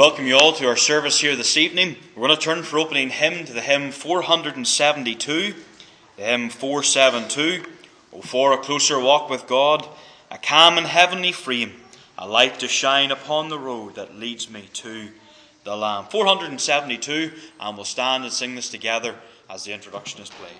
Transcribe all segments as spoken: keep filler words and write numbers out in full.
welcome you all to our service here this evening. We're going to turn for opening hymn to the hymn four seventy-two, the hymn four seventy-two, O for a closer walk with God, a calm and heavenly frame, a light to shine upon the road that leads me to the Lamb. four seventy-two, and we'll stand and sing this together as the introduction is played.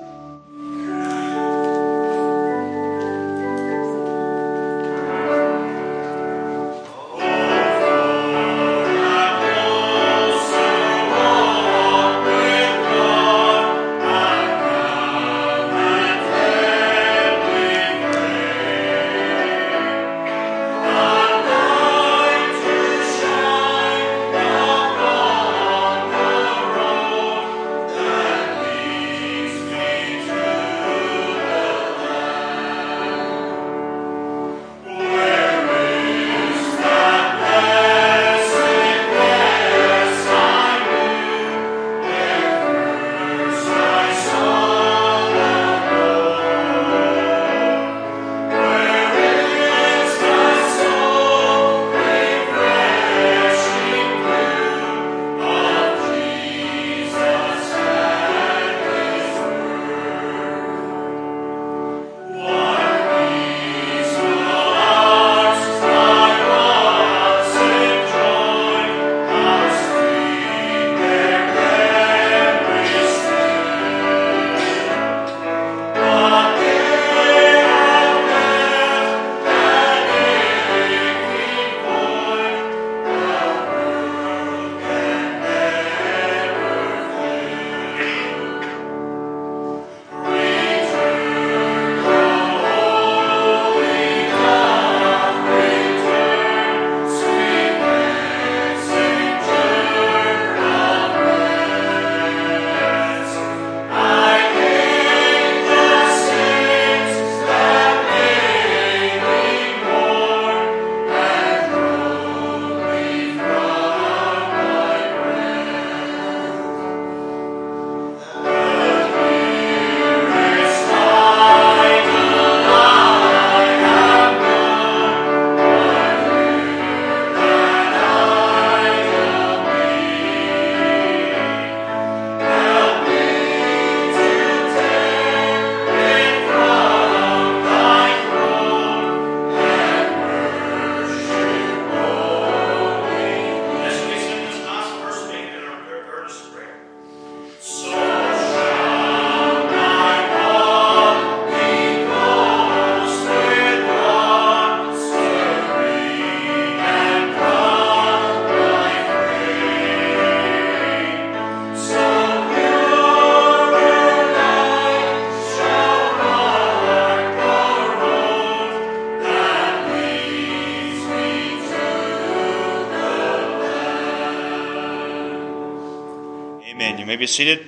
Be seated.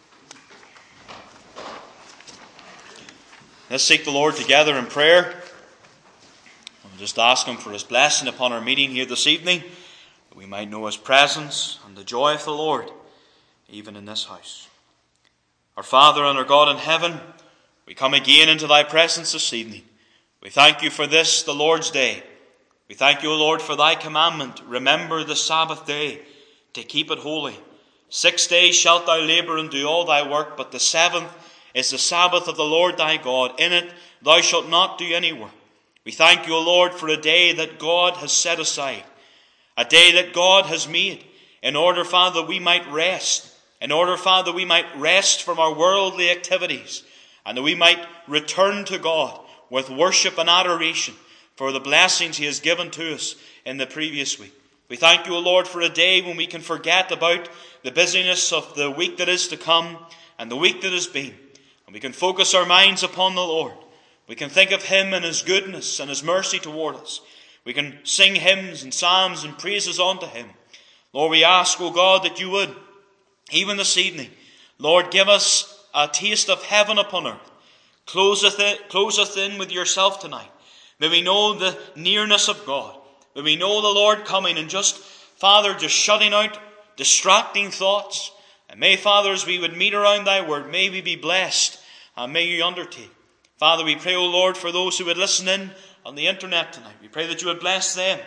Let's seek the Lord together in prayer. I'll just ask Him for His blessing upon our meeting here this evening, that we might know His presence and the joy of the Lord, even in this house. Our Father and our God in heaven, we come again into Thy presence this evening. We thank You for this, the Lord's day. We thank You, O Lord, for Thy commandment. Remember the Sabbath day to keep it holy. Six days shalt thou labour and do all thy work, but the seventh is the Sabbath of the Lord thy God. In it thou shalt not do any work. We thank You, O Lord, for a day that God has set aside, a day that God has made, in order, Father, we might rest, in order, Father, we might rest from our worldly activities, and that we might return to God with worship and adoration for the blessings He has given to us in the previous week. We thank You, O Lord, for a day when we can forget about the busyness of the week that is to come and the week that has been. And we can focus our minds upon the Lord. We can think of Him and His goodness and His mercy toward us. We can sing hymns and psalms and praises unto Him. Lord, we ask, O God, that You would, even this evening, Lord, give us a taste of heaven upon earth. Close us in, close us in with Yourself tonight. May we know the nearness of God. May we know the Lord coming and just, Father, just shutting out distracting thoughts. And may, Father, as we would meet around Thy word, may we be blessed and may You undertake. Father, we pray, O Lord, for those who would listen in on the internet tonight. We pray that You would bless them.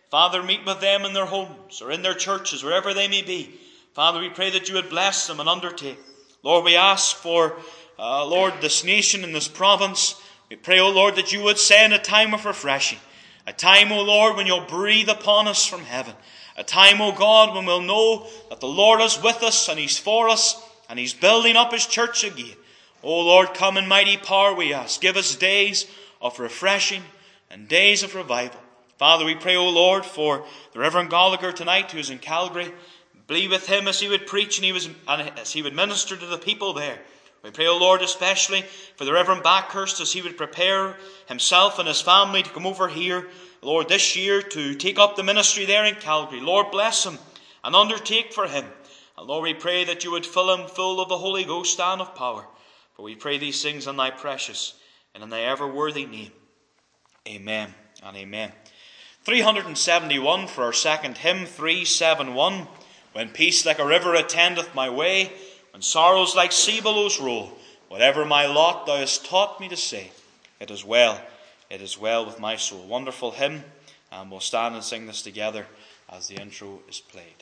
Father, meet with them in their homes or in their churches, wherever they may be. Father, we pray that you would bless them and undertake. Lord, we ask for, uh, Lord, this nation and this province. We pray, O Lord, that you would send a time of refreshing. A time, O Lord, when you'll breathe upon us from heaven. A time, O God, when we'll know that the Lord is with us and He's for us and He's building up His church again. O Lord, come in mighty power, we ask. Give us days of refreshing and days of revival. Father, we pray, O Lord, for the Reverend Gallagher tonight, who is in Calgary. Be with him as he would preach and, he was, and as he would minister to the people there. We pray, O Lord, especially for the Reverend Backhurst as he would prepare himself and his family to come over here, Lord, this year to take up the ministry there in Calgary. Lord, bless him and undertake for him. And Lord, we pray that you would fill him full of the Holy Ghost and of power. For we pray these things in thy precious and in thy ever worthy name. Amen and amen. three seventy-one for our second hymn, three seventy-one. When peace like a river attendeth my way, when sorrows like sea billows roll, whatever my lot thou hast taught me to say, it is well, it is well with my soul. Wonderful hymn, and we'll stand and sing this together as the intro is played.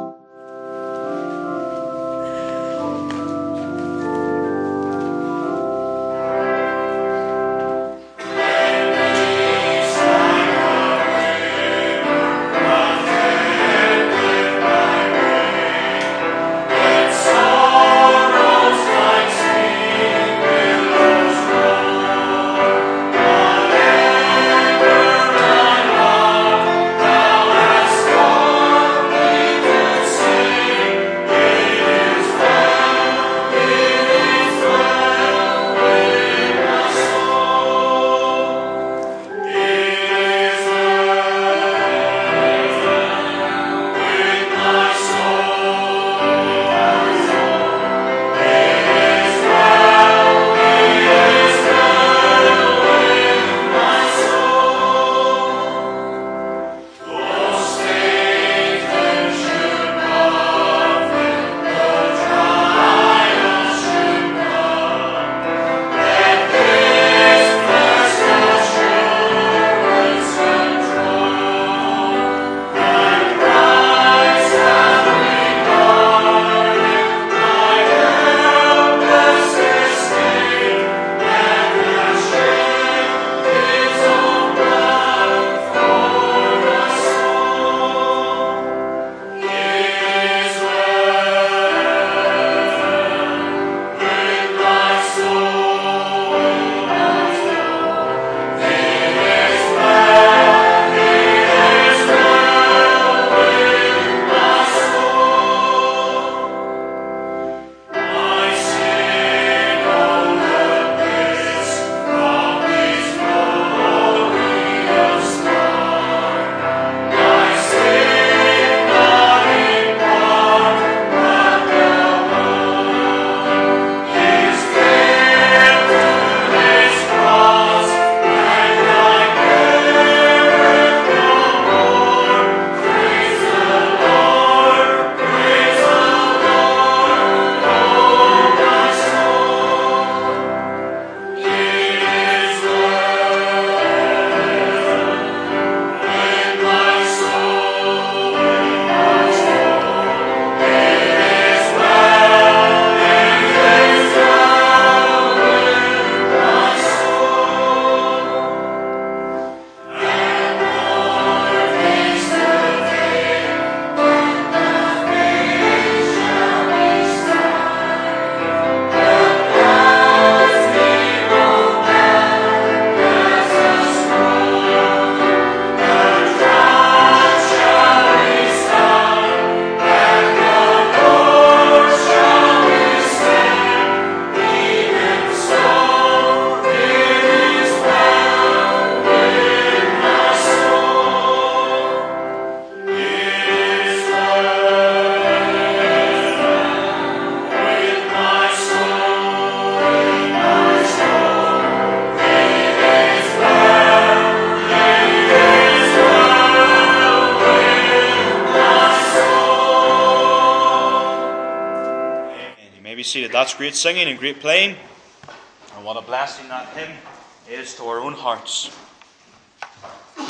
Seated. That's great singing and great playing. And what a blessing that hymn is to our own hearts.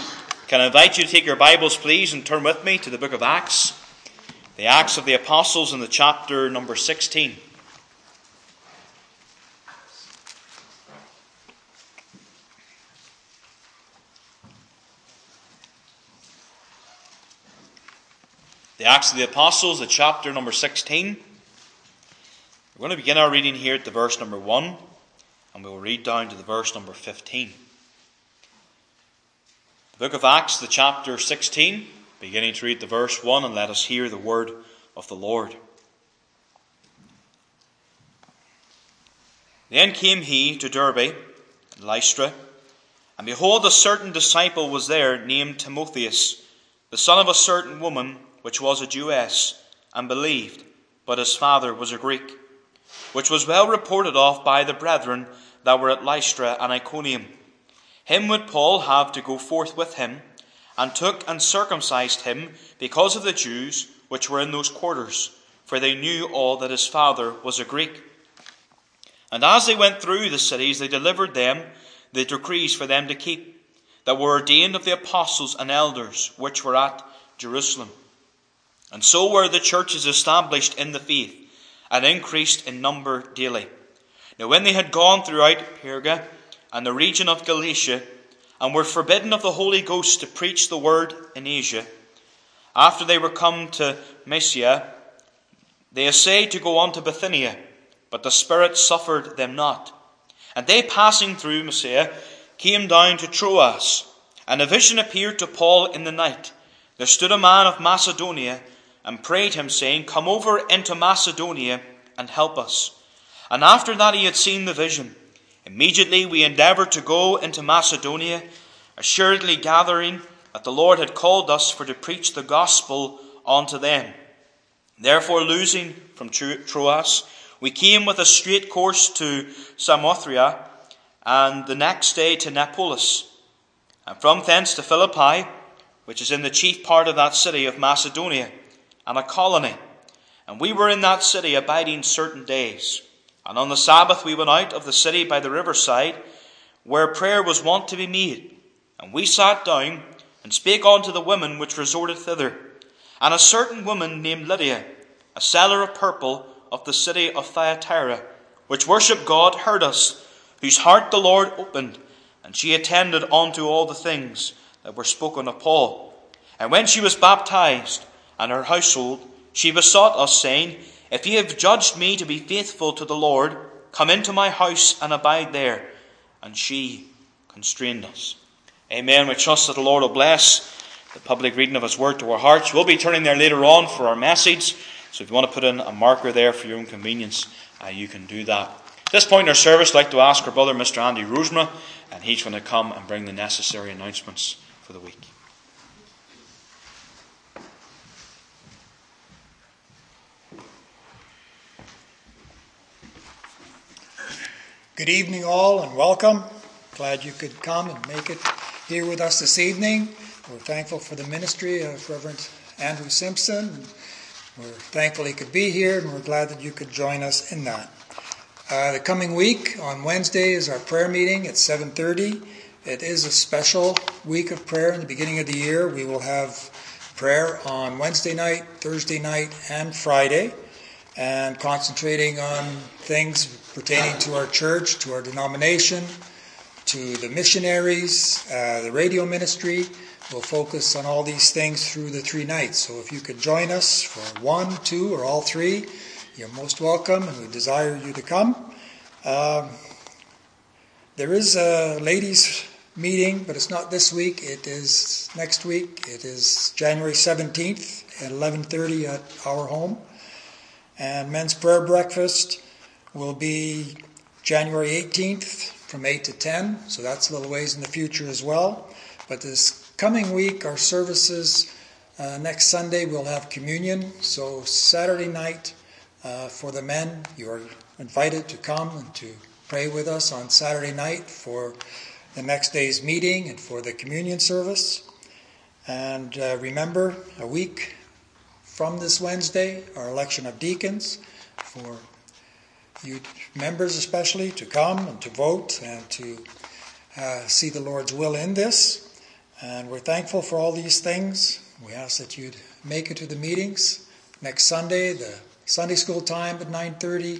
Can I invite you to take your Bibles, please, and turn with me to the book of Acts, the Acts of the Apostles in the chapter number sixteen. The Acts of the Apostles, the chapter number sixteen. We're going to begin our reading here at the verse number one, and we will read down to the verse number fifteen. The book of Acts, the chapter sixteen, beginning to read the verse one, and let us hear the word of the Lord. Then came he to Derbe and Lystra, and behold, a certain disciple was there named Timotheus, the son of a certain woman, which was a Jewess, and believed, but his father was a Greek, which was well reported of by the brethren that were at Lystra and Iconium. Him would Paul have to go forth with him, and took and circumcised him because of the Jews which were in those quarters, for they knew all that his father was a Greek. And as they went through the cities, they delivered them the decrees for them to keep, that were ordained of the apostles and elders which were at Jerusalem. And so were the churches established in the faith, and increased in number daily. Now when they had gone throughout Perga and the region of Galatia, and were forbidden of the Holy Ghost to preach the word in Asia, after they were come to Mysia, they essayed to go on to Bithynia, but the Spirit suffered them not. And they, passing through Mysia, came down to Troas, and a vision appeared to Paul in the night. There stood a man of Macedonia, and prayed him, saying, Come over into Macedonia, and help us. And after that he had seen the vision, immediately we endeavoured to go into Macedonia, assuredly gathering that the Lord had called us for to preach the gospel unto them. Therefore, losing from Troas, we came with a straight course to Samothrace, and the next day to Neapolis, and from thence to Philippi, which is in the chief part of that city of Macedonia, and a colony. And we were in that city abiding certain days. And on the Sabbath we went out of the city by the riverside, where prayer was wont to be made. And we sat down, and spake unto the women which resorted thither. And a certain woman named Lydia, a seller of purple of the city of Thyatira, which worshipped God, heard us, whose heart the Lord opened, and she attended unto all the things that were spoken of Paul. And when she was baptized, and her household, she besought us, saying, If ye have judged me to be faithful to the Lord, come into my house and abide there. And she constrained us. Amen. We trust that the Lord will bless the public reading of his word to our hearts. We'll be turning there later on for our message. So if you want to put in a marker there for your own convenience, uh, you can do that. At this point in our service, I'd like to ask our brother, Mister Andy Rosemary, and he's going to come and bring the necessary announcements for the week. Good evening all, and welcome. Glad you could come and make it here with us this evening. We're thankful for the ministry of Reverend Andrew Simpson. We're thankful he could be here, and we're glad that you could join us in that. Uh, the coming week on Wednesday is our prayer meeting at seven thirty. It is a special week of prayer in the beginning of the year. We will have prayer on Wednesday night, Thursday night, and Friday, and concentrating on things pertaining to our church, to our denomination, to the missionaries, uh, the radio ministry. We'll focus on all these things through the three nights. So if you could join us for one, two, or all three, you're most welcome, and we desire you to come. Um, there is a ladies' meeting, but it's not this week. It is next week. It is January seventeenth at eleven thirty at our home. And men's prayer breakfast will be January eighteenth from eight to ten, so that's a little ways in the future as well. But this coming week, our services, uh, next Sunday we'll have communion. So Saturday night uh, for the men, you are invited to come and to pray with us on Saturday night for the next day's meeting and for the communion service. And uh, remember, a week from this Wednesday, our election of deacons, for you members especially to come and to vote and to uh, see the Lord's will in this. And we're thankful for all these things. We ask that you'd make it to the meetings. Next Sunday, the Sunday school time at nine thirty,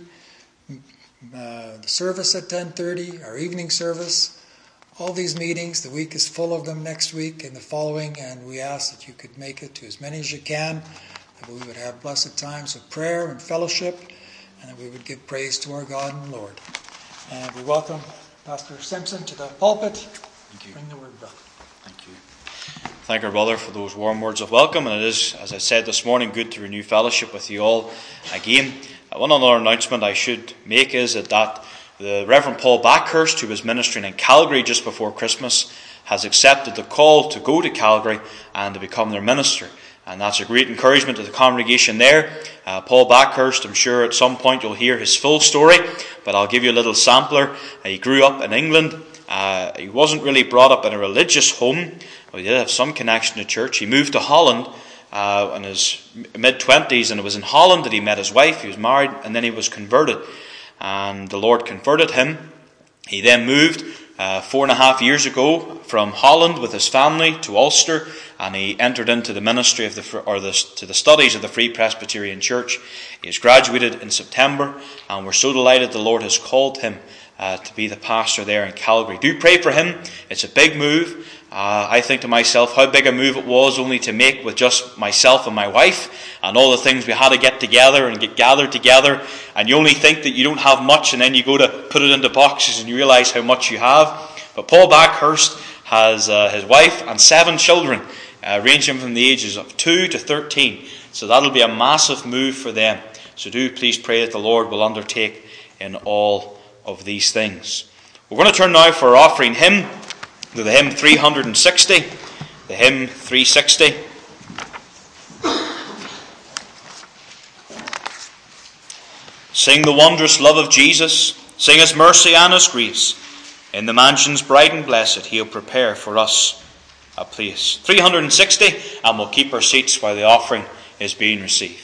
uh, the service at ten thirty, our evening service. All these meetings, the week is full of them next week and the following, and we ask that you could make it to as many as you can, that we would have blessed times of prayer and fellowship, and that we would give praise to our God and Lord. And we welcome Pastor Simpson to the pulpit. Thank you. Bring the word, brother. Thank you. Thank our brother for those warm words of welcome, and it is, as I said this morning, good to renew fellowship with you all again. Uh, one other announcement I should make is that, that the Reverend Paul Backhurst, who was ministering in Calgary just before Christmas, has accepted the call to go to Calgary and to become their minister. And that's a great encouragement to the congregation there. Uh, Paul Backhurst, I'm sure at some point you'll hear his full story, but I'll give you a little sampler. Uh, he grew up in England. Uh, he wasn't really brought up in a religious home, but he did have some connection to church. He moved to Holland uh, in his mid-twenties, and it was in Holland that he met his wife. He was married, and then he was converted. And the Lord converted him. He then moved uh, four and a half years ago from Holland with his family to Ulster, and he entered into the ministry of the or the, to the studies of the Free Presbyterian Church. He has graduated in September, and we're so delighted the Lord has called him uh, to be the pastor there in Calgary. Do pray for him. It's a big move. Uh, I think to myself how big a move it was only to make with just myself and my wife and all the things we had to get together and get gathered together. And you only think that you don't have much, and then you go to put it into boxes and you realise how much you have. But Paul Backhurst has uh, his wife and seven children, uh, ranging from the ages of two to thirteen. So that'll be a massive move for them. So do please pray that the Lord will undertake in all of these things. We're going to turn now for our offering hymn to the hymn three sixty. The hymn three sixty. Sing the wondrous love of Jesus. Sing his mercy and his grace. In the mansions bright and blessed, he'll prepare for us a place. three sixty, and we'll keep our seats while the offering is being received.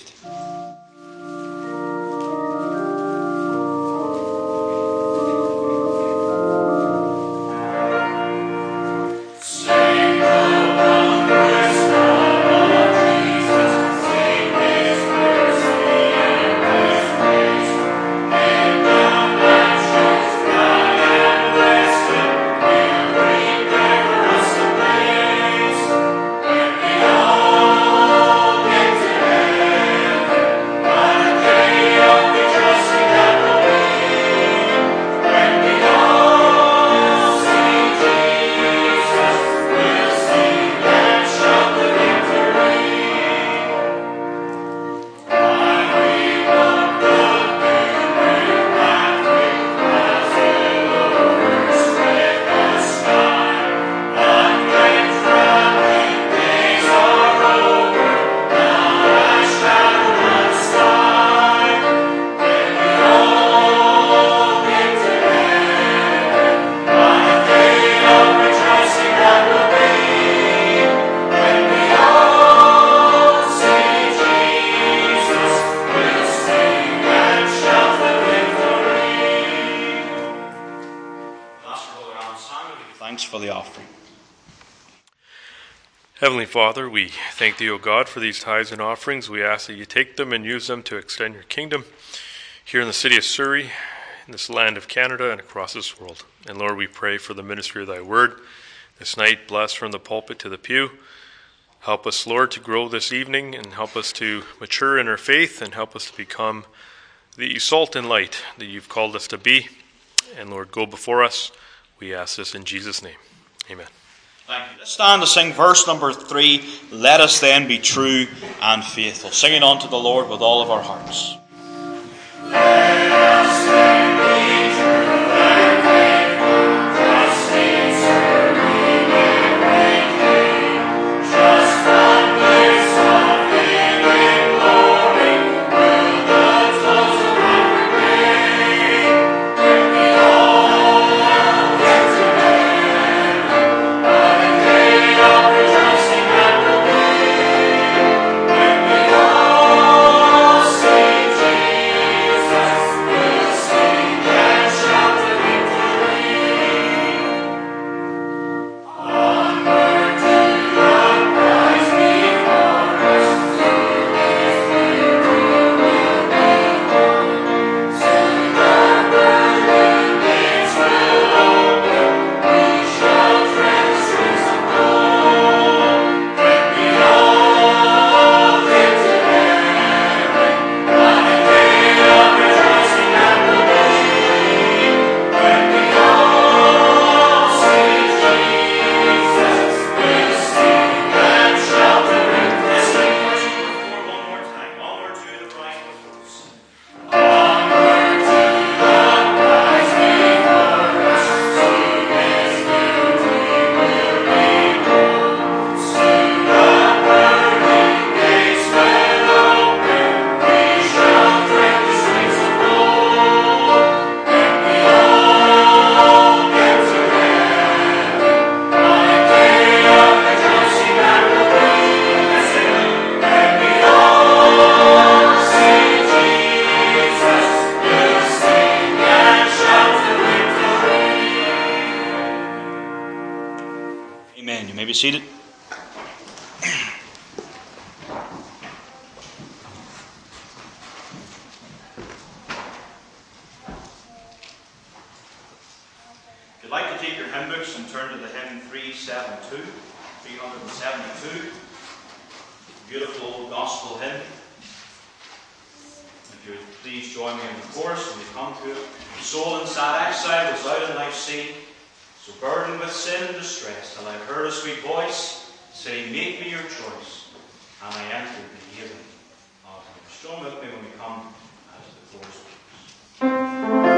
Heavenly Father, we thank Thee, O God, for these tithes and offerings. We ask that You take them and use them to extend Your kingdom here in the city of Surrey, in this land of Canada, and across this world. And Lord, we pray for the ministry of Thy word this night. Bless from the pulpit to the pew. Help us, Lord, to grow this evening, and help us to mature in our faith, and help us to become the salt and light that You've called us to be. And Lord, go before us. We ask this in Jesus' name. Amen. Thank you. Let's stand to sing verse number three. Let us then be true and faithful. Singing unto the Lord with all of our hearts. Let us then be true and faithful, trust in serving and making, trust the bliss of living glory, will the toils of life remain, when we all get to heaven, what a day of rejoicing that will be, when we all see Jesus. be seated. If you'd like to take your hymn books and turn to the hymn three seventy-two, three seventy-two, beautiful old gospel hymn. If you would please join me in the chorus when we come to it. Soul in sad exile was out in life's sea, so burdened with sin and distress, till I heard a sweet voice say, make me your choice, and I entered the haven of yours. Join with me when we come as the chorus begins.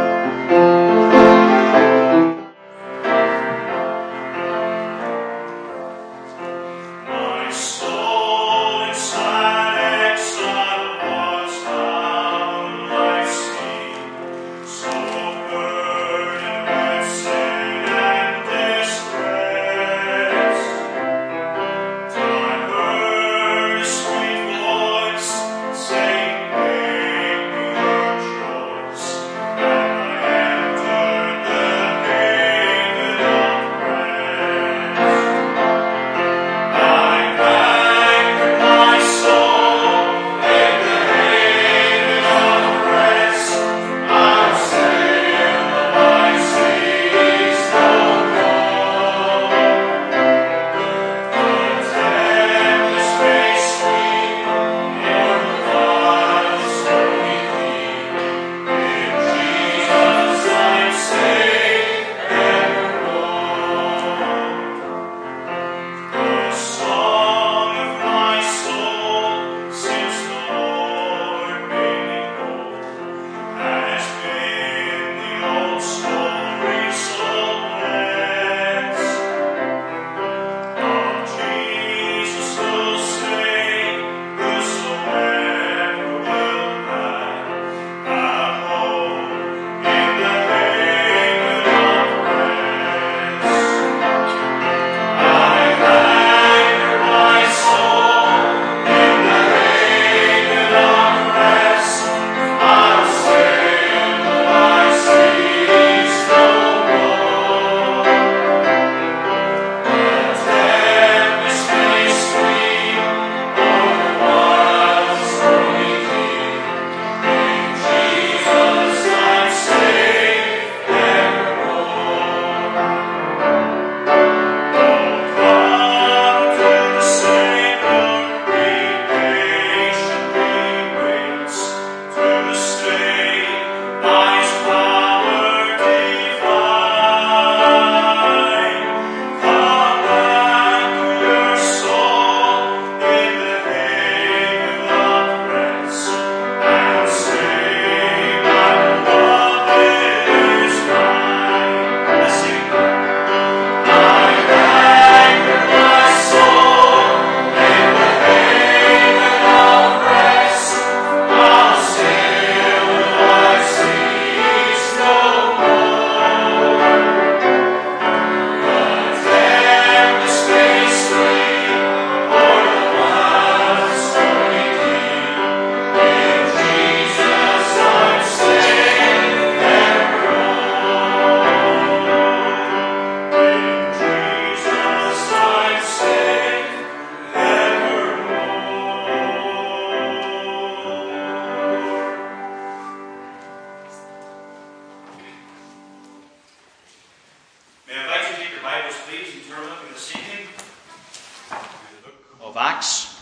Of Acts.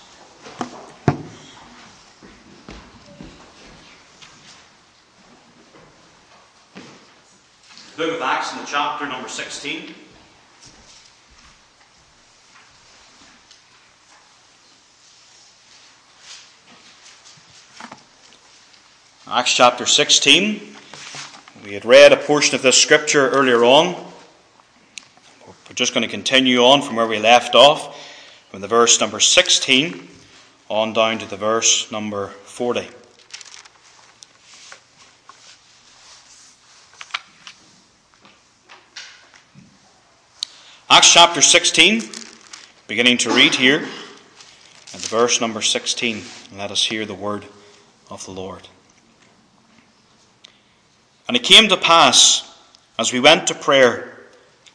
Book of Acts in the chapter number sixteen. Acts chapter sixteen. We had read a portion of this scripture earlier on. We're just going to continue on from where we left off, from the verse number sixteen on down to the verse number forty. Acts chapter sixteen, beginning to read here at the verse number sixteen. Let us hear the word of the Lord. And it came to pass, as we went to prayer,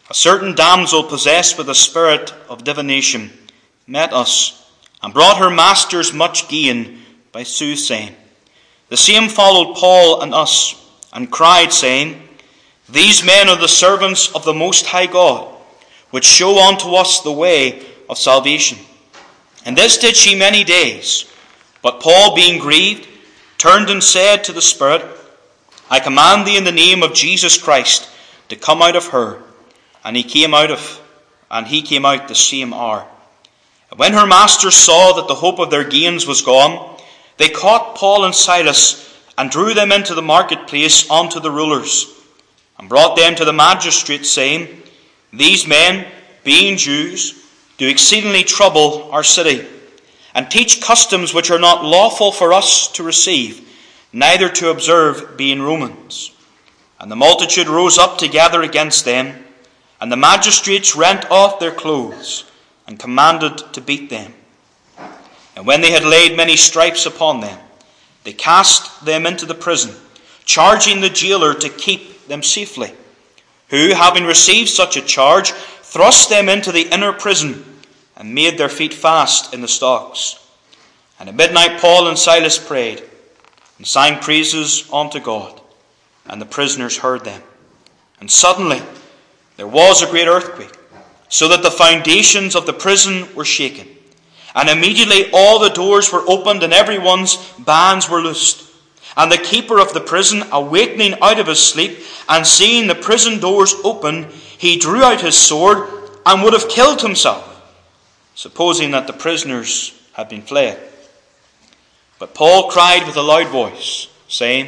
a certain damsel possessed with a spirit of divination met us, and brought her masters much gain by soothsaying. The same followed Paul and us, and cried, saying, These men are the servants of the Most High God, which show unto us the way of salvation. And this did she many days. But Paul, being grieved, turned and said to the Spirit, I command thee in the name of Jesus Christ to come out of her. And he came out of, and he came out the same hour. And when her masters saw that the hope of their gains was gone, they caught Paul and Silas and drew them into the marketplace unto the rulers, and brought them to the magistrates, saying, These men, being Jews, do exceedingly trouble our city, and teach customs which are not lawful for us to receive, neither to observe, being Romans. And the multitude rose up together against them, and the magistrates rent off their clothes, and commanded to beat them. And when they had laid many stripes upon them, they cast them into the prison, charging the jailer to keep them safely, who, having received such a charge, thrust them into the inner prison, and made their feet fast in the stocks. And at midnight Paul and Silas prayed, and sang praises unto God, and the prisoners heard them. And suddenly there was a great earthquake, so that the foundations of the prison were shaken. And immediately all the doors were opened, and everyone's bands were loosed. And the keeper of the prison, awakening out of his sleep, and seeing the prison doors open, he drew out his sword, and would have killed himself, supposing that the prisoners had been fled. But Paul cried with a loud voice, saying,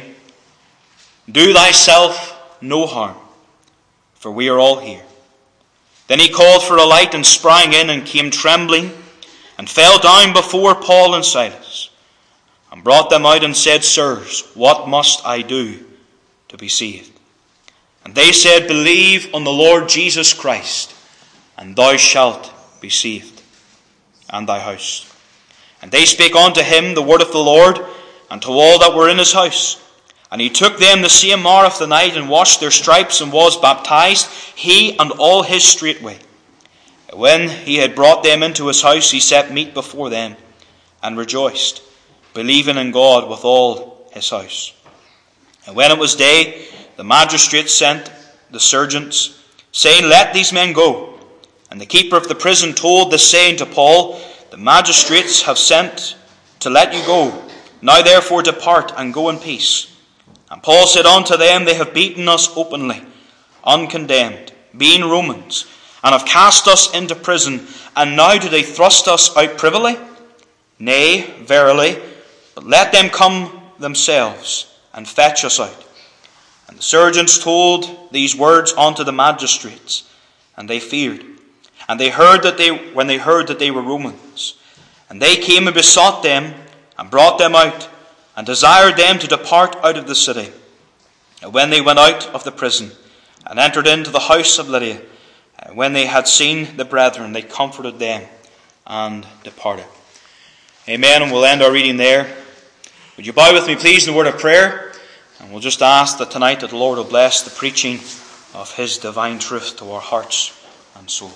Do thyself no harm, for we are all here. Then he called for a light, and sprang in, and came trembling, and fell down before Paul and Silas, and brought them out, and said, Sirs, what must I do to be saved? And they said, Believe on the Lord Jesus Christ, and thou shalt be saved, and thy house. And they spake unto him the word of the Lord, and to all that were in his house. And he took them the same hour of the night, and washed their stripes, and was baptized, he and all his straightway. And when he had brought them into his house, he set meat before them, and rejoiced, believing in God with all his house. And when it was day, the magistrates sent the sergeants, saying, Let these men go. And the keeper of the prison told the saying to Paul, The magistrates have sent to let you go. Now therefore depart, and go in peace. And Paul said unto them, They have beaten us openly, uncondemned, being Romans, and have cast us into prison, and now do they thrust us out privily? Nay, verily, but let them come themselves, and fetch us out. And the sergeants told these words unto the magistrates, and they feared. And they heard that they when they heard that they were Romans. And they came and besought them, and brought them out, and desired them to depart out of the city. And when they went out of the prison, and entered into the house of Lydia, and when they had seen the brethren, they comforted them, and departed. Amen, and we'll end our reading there. Would you bow with me, please, in the word of prayer? And we'll just ask that tonight that the Lord will bless the preaching of his divine truth to our hearts and souls.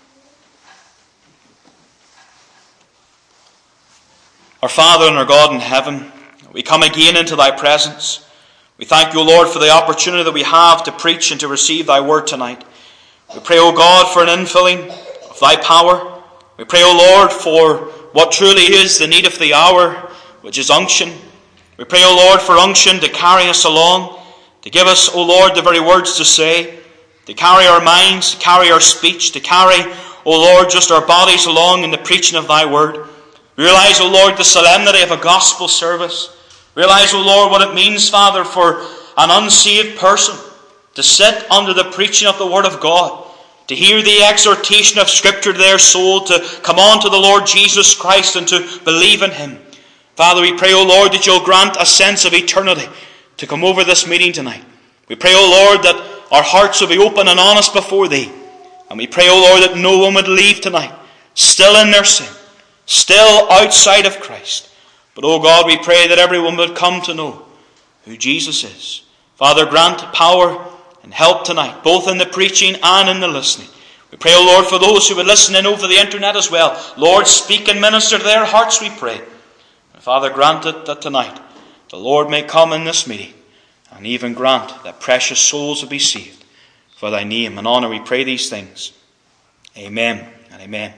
Our Father and our God in heaven, we come again into thy presence. We thank you, Lord, for the opportunity that we have to preach and to receive thy word tonight. We pray, O God, for an infilling of thy power. We pray, O Lord, for what truly is the need of the hour, which is unction. We pray, O Lord, for unction to carry us along, to give us, O Lord, the very words to say, to carry our minds, to carry our speech, to carry, O Lord, just our bodies along in the preaching of thy word. Realize, O Lord, the solemnity of a gospel service. Realize, O Lord, what it means, Father, for an unsaved person to sit under the preaching of the word of God, to hear the exhortation of Scripture to their soul, to come on to the Lord Jesus Christ and to believe in him. Father, we pray, O Lord, that you'll grant a sense of eternity to come over this meeting tonight. We pray, O Lord, that our hearts will be open and honest before thee. And we pray, O Lord, that no one would leave tonight still in their sin, still outside of Christ. But, O God, we pray that everyone would come to know who Jesus is. Father, grant power and help tonight, both in the preaching and in the listening. We pray, O Lord, for those who would listen in over the internet as well. Lord, speak and minister to their hearts, we pray. And Father, grant it that tonight the Lord may come in this meeting, and even grant that precious souls will be saved. For thy name and honour we pray these things. Amen and amen.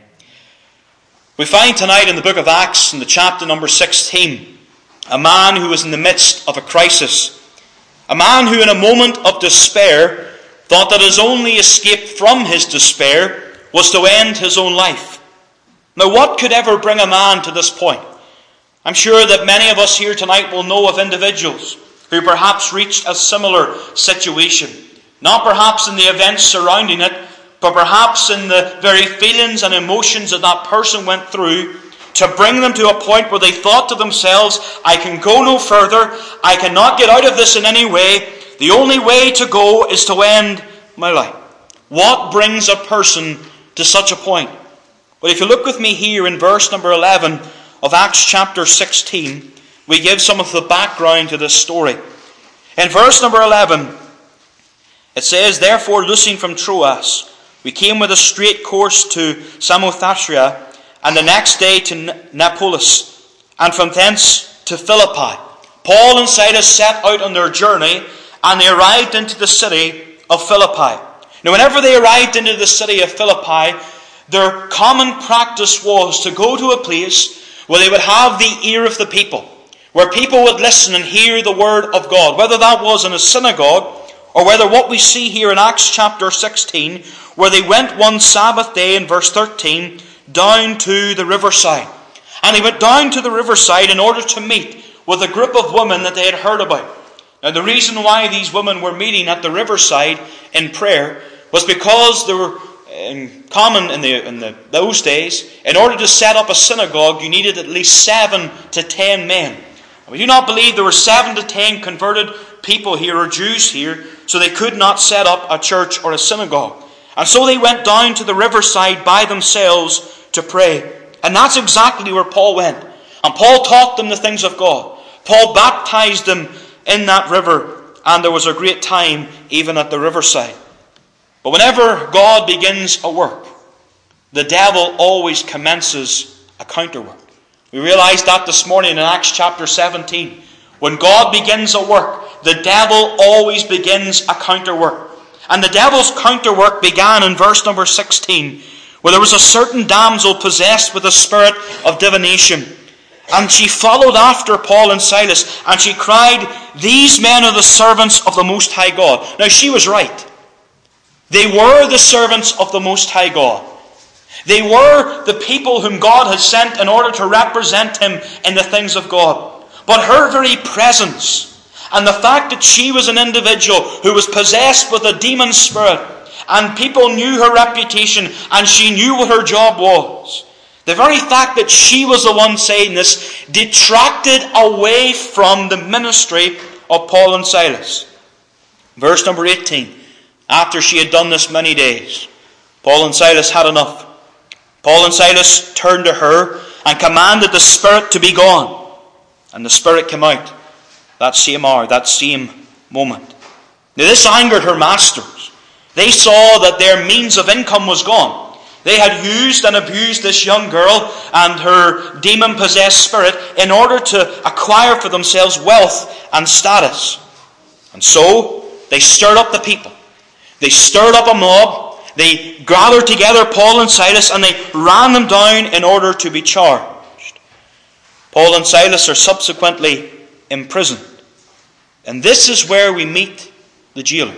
We find tonight in the book of Acts, in the chapter number sixteen, a man who was in the midst of a crisis. A man who in a moment of despair thought that his only escape from his despair was to end his own life. Now, what could ever bring a man to this point? I'm sure that many of us here tonight will know of individuals who perhaps reached a similar situation. Not perhaps in the events surrounding it, but perhaps in the very feelings and emotions that that person went through, to bring them to a point where they thought to themselves, I can go no further, I cannot get out of this in any way, the only way to go is to end my life. What brings a person to such a point? Well, if you look with me here in verse number eleven of Acts chapter sixteen, we give some of the background to this story. In verse number eleven, it says, Therefore, loosing from Troas, we came with a straight course to Samothracia, and the next day to Neapolis, and from thence to Philippi. Paul and Silas set out on their journey, and they arrived into the city of Philippi. Now, whenever they arrived into the city of Philippi, their common practice was to go to a place where they would have the ear of the people, where people would listen and hear the word of God, whether that was in a synagogue, or whether what we see here in Acts chapter sixteen, where they went one Sabbath day in verse thirteen, down to the riverside. And he went down to the riverside in order to meet with a group of women that they had heard about. Now, the reason why these women were meeting at the riverside in prayer was because they were in common in, the, in the, those days, in order to set up a synagogue, you needed at least seven to ten men. We do not believe there were seven to ten converted people here, or Jews here, so they could not set up a church or a synagogue. And so they went down to the riverside by themselves to pray. And that's exactly where Paul went. And Paul taught them the things of God. Paul baptized them in that river, and there was a great time even at the riverside. But whenever God begins a work, the devil always commences a counterwork. We realized that this morning in Acts chapter seventeen. When God begins a work, the devil always begins a counterwork. And the devil's counterwork began in verse number sixteen, where there was a certain damsel possessed with a spirit of divination. And she followed after Paul and Silas, and she cried, These men are the servants of the Most High God. Now, she was right. They were the servants of the Most High God. They were the people whom God had sent in order to represent Him in the things of God. But her very presence, and the fact that she was an individual who was possessed with a demon spirit, and people knew her reputation, and she knew what her job was, the very fact that she was the one saying this detracted away from the ministry of Paul and Silas. Verse number eighteen. After she had done this many days, Paul and Silas had enough. Paul and Silas turned to her and commanded the spirit to be gone. And the spirit came out that same hour, that same moment. Now, this angered her masters. They saw that their means of income was gone. They had used and abused this young girl and her demon-possessed spirit in order to acquire for themselves wealth and status. And so, they stirred up the people. They stirred up a mob. They gathered together Paul and Silas, and they ran them down in order to be charged. Paul and Silas are subsequently imprisoned. And this is where we meet the jailer.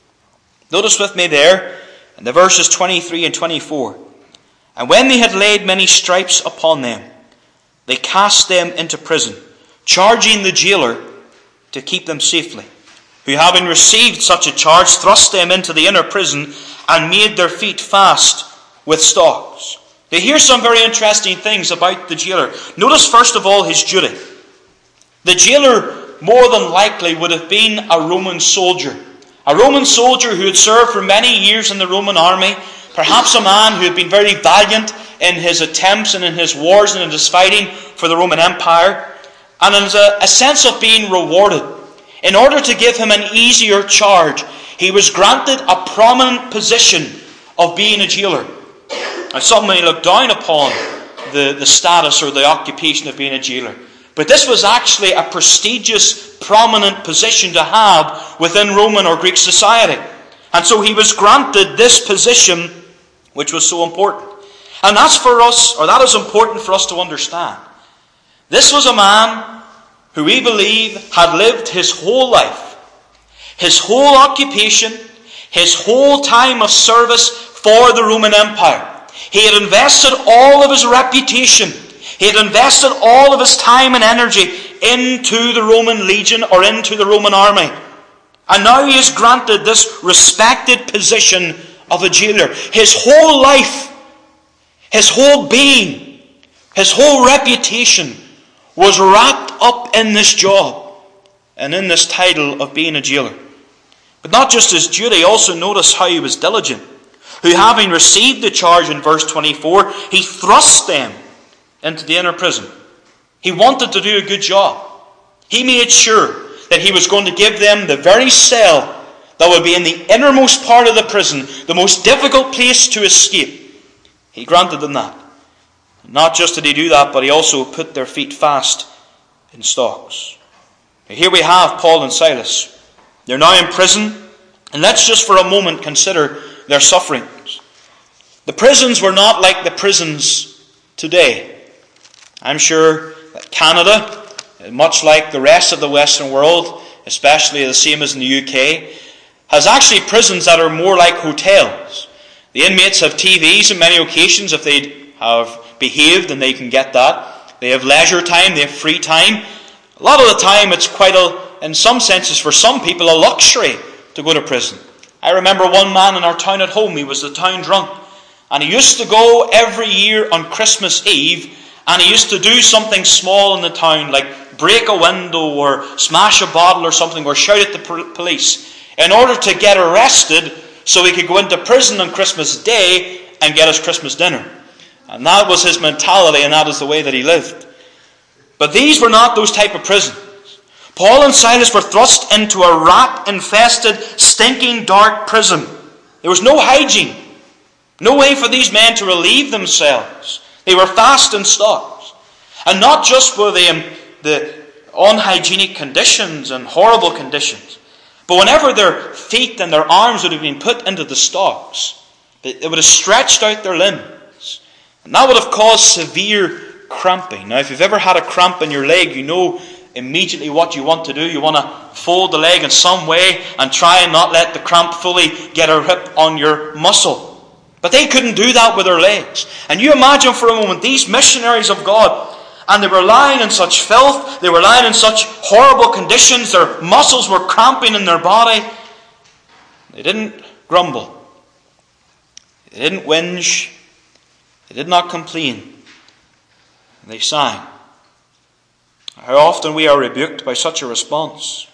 Notice with me there in the verses twenty-three and twenty-four. And when they had laid many stripes upon them, they cast them into prison, charging the jailer to keep them safely, who, having received such a charge, thrust them into the inner prison and made their feet fast with stocks. Now, here's some very interesting things about the jailer. Notice first of all his duty. The jailer more than likely would have been a Roman soldier. A Roman soldier who had served for many years in the Roman army. Perhaps a man who had been very valiant in his attempts and in his wars and in his fighting for the Roman Empire. And as a, a sense of being rewarded, in order to give him an easier charge, he was granted a prominent position of being a jailer. Now, some may look down upon the, the status or the occupation of being a jailer. But this was actually a prestigious, prominent position to have within Roman or Greek society. And so he was granted this position, which was so important. And that's for us, or that is important for us to understand. This was a man who we believe had lived his whole life, his whole occupation, his whole time of service for the Roman Empire. He had invested all of his reputation, he had invested all of his time and energy into the Roman legion or into the Roman army. And now he is granted this respected position of a jailer. His whole life, his whole being, his whole reputation was wrapped up in this job and in this title of being a jailer. But not just his duty, also notice how he was diligent. Who, having received the charge in verse twenty-four, he thrust them into the inner prison. He wanted to do a good job. He made sure that he was going to give them the very cell that would be in the innermost part of the prison, the most difficult place to escape. He granted them that. Not just did he do that, but he also put their feet fast in stocks. Now, here we have Paul and Silas. They're now in prison, and let's just for a moment consider their sufferings. The prisons were not like the prisons today. I'm sure that Canada, much like the rest of the Western world, especially the same as in the U K, has actually prisons that are more like hotels. The inmates have T Vs on many occasions if they have behaved, and they can get that. They have leisure time, they have free time. A lot of the time it's quite a, in some senses for some people, a luxury to go to prison. I remember one man in our town at home, he was the town drunk. And he used to go every year on Christmas Eve, and he used to do something small in the town, like break a window or smash a bottle or something, or shout at the police, in order to get arrested so he could go into prison on Christmas Day and get his Christmas dinner. And that was his mentality, and that is the way that he lived. But these were not those type of prisons. Paul and Silas were thrust into a rat-infested, stinking, dark prison. There was no hygiene. No way for these men to relieve themselves. They were fast in stocks. And not just were they in the unhygienic conditions and horrible conditions, but whenever their feet and their arms would have been put into the stocks, they would have stretched out their limbs. And that would have caused severe cramping. Now, if you've ever had a cramp in your leg, you know immediately what you want to do. You want to fold the leg in some way and try and not let the cramp fully get a grip on your muscle. But they couldn't do that with their legs. And you imagine for a moment these missionaries of God, and they were lying in such filth, they were lying in such horrible conditions, their muscles were cramping in their body. They didn't grumble. They didn't whinge. They did not complain. They sang. How often we are rebuked by such a response.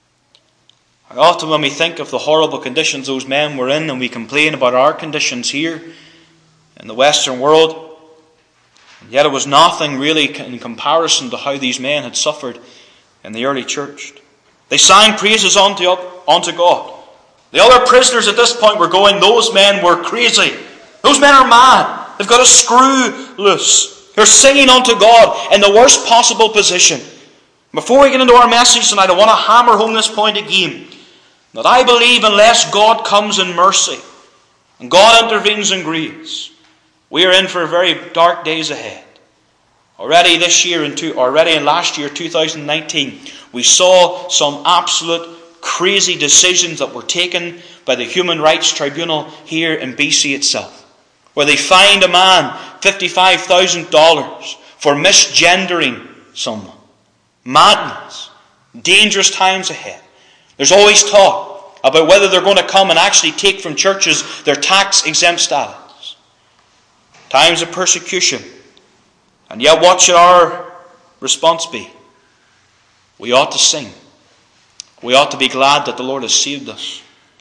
How often when we think of the horrible conditions those men were in, and we complain about our conditions here in the Western world, and yet it was nothing really in comparison to how these men had suffered in the early church. They sang praises unto, unto God. The other prisoners at this point were going, those men were crazy. Those men are mad. They've got a screw loose. They're singing unto God in the worst possible position. Before we get into our message tonight, I want to hammer home this point again. That I believe unless God comes in mercy and God intervenes in grace, we are in for very dark days ahead. Already this year, and two, already in last year, two thousand nineteen, we saw some absolute crazy decisions that were taken by the Human Rights Tribunal here in B C itself, where they fined a man fifty-five thousand dollars for misgendering someone. Madness. Dangerous times ahead. There's always talk about whether they're going to come and actually take from churches their tax-exempt status. Times of persecution. And yet what should our response be? We ought to sing. We ought to be glad that the Lord has saved us.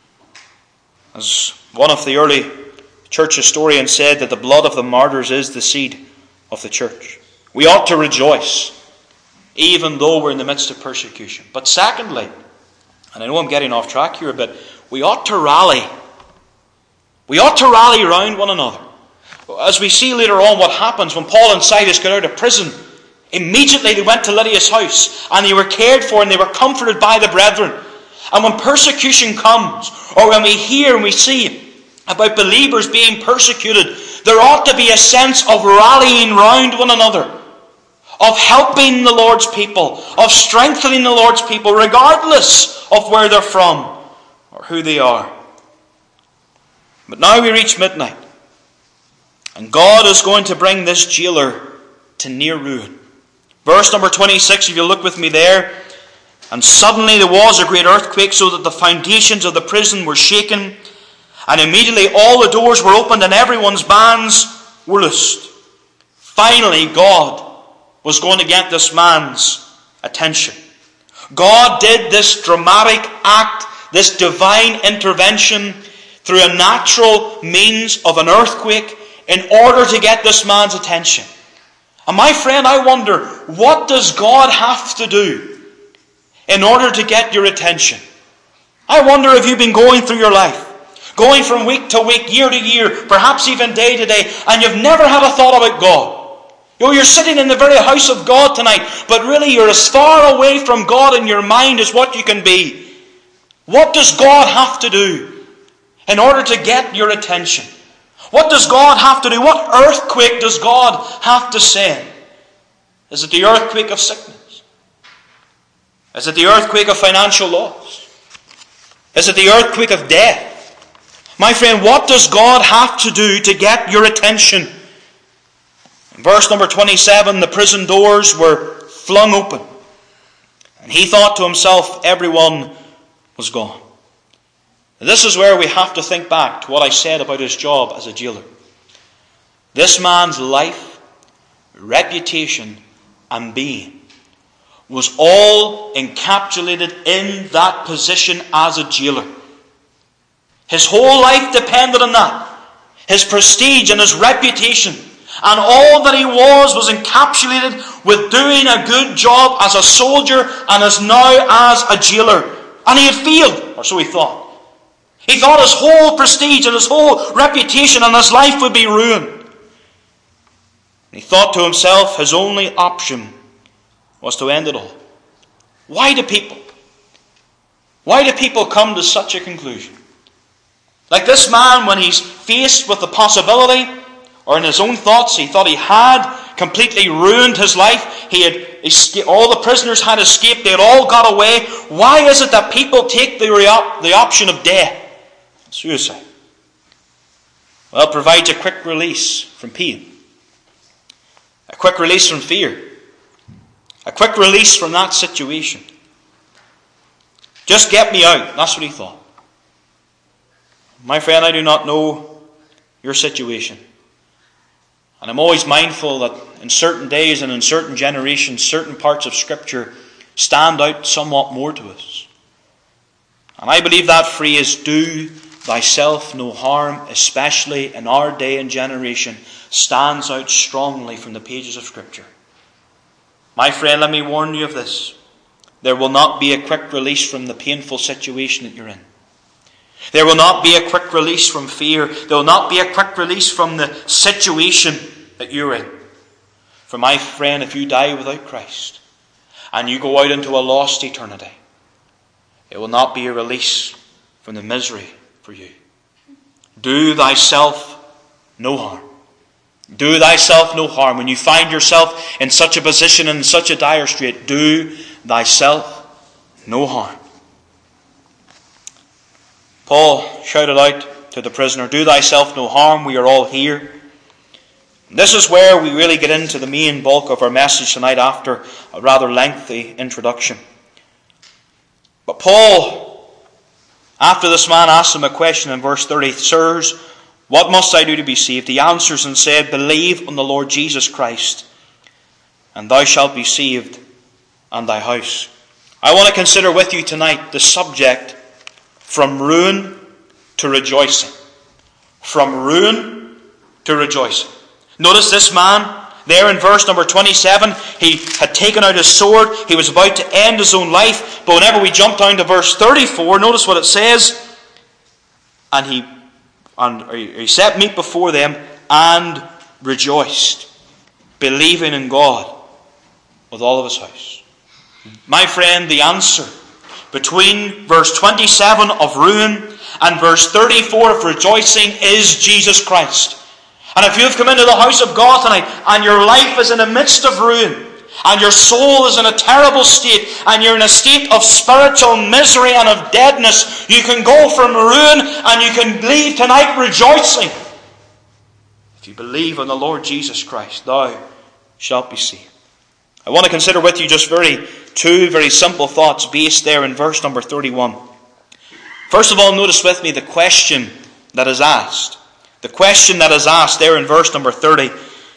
As one of the early church historians said, that the blood of the martyrs is the seed of the church. We ought to rejoice, even though we're in the midst of persecution. But secondly, and I know I'm getting off track here a bit, we ought to rally. We ought to rally round one another. As we see later on what happens when Paul and Silas got out of prison, immediately they went to Lydia's house and they were cared for and they were comforted by the brethren. And when persecution comes, or when we hear and we see about believers being persecuted, there ought to be a sense of rallying round one another, of helping the Lord's people, of strengthening the Lord's people, regardless of where they're from or who they are. But now we reach midnight, and God is going to bring this jailer to near ruin. Verse number twenty-six, if you look with me there. And suddenly there was a great earthquake, so that the foundations of the prison were shaken. And immediately all the doors were opened and everyone's bands were loosed. Finally, God was going to get this man's attention. God did this dramatic act, this divine intervention, through a natural means of an earthquake in order to get this man's attention. And my friend, I wonder, what does God have to do in order to get your attention? I wonder if you've been going through your life, going from week to week, year to year, perhaps even day to day, and you've never had a thought about God. You know, you're sitting in the very house of God tonight, but really you're as far away from God in your mind as what you can be. What does God have to do in order to get your attention? What does God have to do? What earthquake does God have to send? Is it the earthquake of sickness? Is it the earthquake of financial loss? Is it the earthquake of death? My friend, what does God have to do to get your attention? In verse number twenty-seven, the prison doors were flung open. And he thought to himself, everyone was gone. This is where we have to think back to what I said about his job as a jailer. This man's life, reputation, and being was all encapsulated in that position as a jailer. His whole life depended on that. His prestige and his reputation. And all that he was was encapsulated with doing a good job as a soldier and as now as a jailer. And he had failed, or so he thought. He thought his whole prestige and his whole reputation and his life would be ruined. He thought to himself his only option was to end it all. Why do people? Why do people come to such a conclusion? Like this man, when he's faced with the possibility, or in his own thoughts, he thought he had completely ruined his life. He had escaped, all the prisoners had escaped, they had all got away. Why is it that people take the, re- the option of death? Suicide. Well, it provides a quick release from pain. A quick release from fear. A quick release from that situation. Just get me out. That's what he thought. My friend, I do not know your situation. And I'm always mindful that in certain days and in certain generations, certain parts of Scripture stand out somewhat more to us. And I believe that phrase, do thyself no harm, especially in our day and generation, stands out strongly from the pages of Scripture. My friend, let me warn you of this. There will not be a quick release from the painful situation that you're in. There will not be a quick release from fear. There will not be a quick release from the situation that you're in. For my friend, if you die without Christ and you go out into a lost eternity, it will not be a release from the misery for you. Do thyself no harm. Do thyself no harm. When you find yourself in such a position, in such a dire strait, do thyself no harm. Paul shouted out to the prisoner, do thyself no harm, we are all here. And this is where we really get into the main bulk of our message tonight after a rather lengthy introduction. But Paul, after this man asked him a question in verse thirty, sirs, what must I do to be saved? He answers and said, believe on the Lord Jesus Christ, and thou shalt be saved, and thy house. I want to consider with you tonight the subject from ruin to rejoicing. From ruin to rejoicing. Notice this man, there in verse number twenty-seven, he had taken out his sword, he was about to end his own life, but whenever we jump down to verse thirty-four, notice what it says. and he, and he set meat before them and rejoiced, believing in God with all of his house. My friend, the answer between verse twenty-seven of ruin and verse thirty-four of rejoicing is Jesus Christ. And if you have come into the house of God tonight and your life is in the midst of ruin, and your soul is in a terrible state, and you're in a state of spiritual misery and of deadness, you can go from ruin and you can leave tonight rejoicing. If you believe in the Lord Jesus Christ, thou shalt be saved. I want to consider with you just very two very simple thoughts based there in verse number thirty-one. First of all, notice with me the question that is asked. The question that is asked there in verse number thirty.